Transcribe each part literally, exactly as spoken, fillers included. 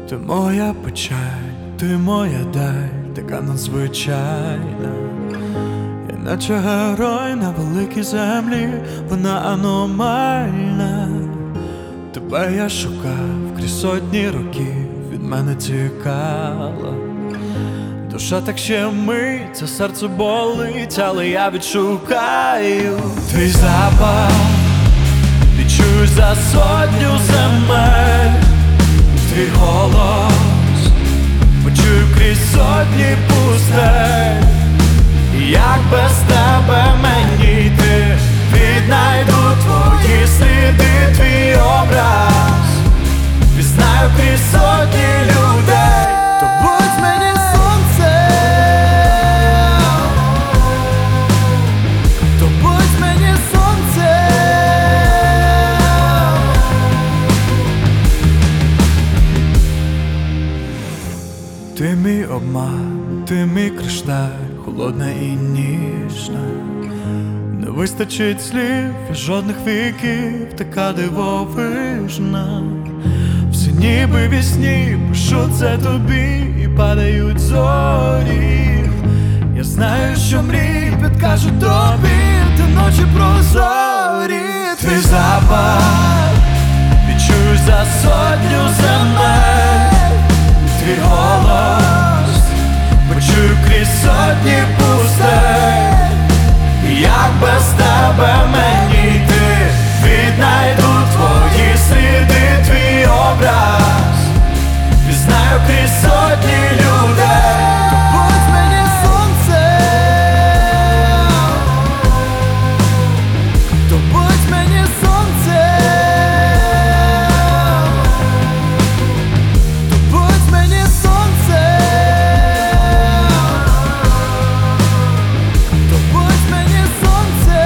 Ти моя печаль, ти моя даль, така надзвичайна, іначе герой на великій землі, вона аномальна. Тебе я шукав крізь сотні років, від мене тікала душа, так ще мить, це серце болить, але я відшукаю твій запах, відчую за сотню земель. Твій голос почую крізь сотні пустель. Як без тебе мені йти? Віднайду твої сліди, твій образ пізнаю крізь сотні людей. То будь мені сонце, то будь мені сонце. Ти мій обман, ти мій кришталь, холодна і ніжна. Не вистачить слів і жодних віків, така дивовижна. Всі ніби вісні, пишу це тобі, і падають зорі. Я знаю, що мрії підкажуть тобі, ти ночі прозорі. Твій запах відчую за сотню земель. Твій голос почую крізь сотні пустель. Як без тебе мені йти? Віднайду твої сліди, твій образ пізнаю крізь сотні людей. То будь мені сонце, то будь мені сонце, то будь мені сонце, то будь мені сонце.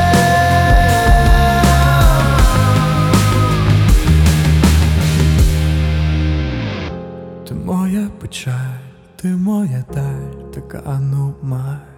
Ти моя печаль, ти моя даль, така аномаль.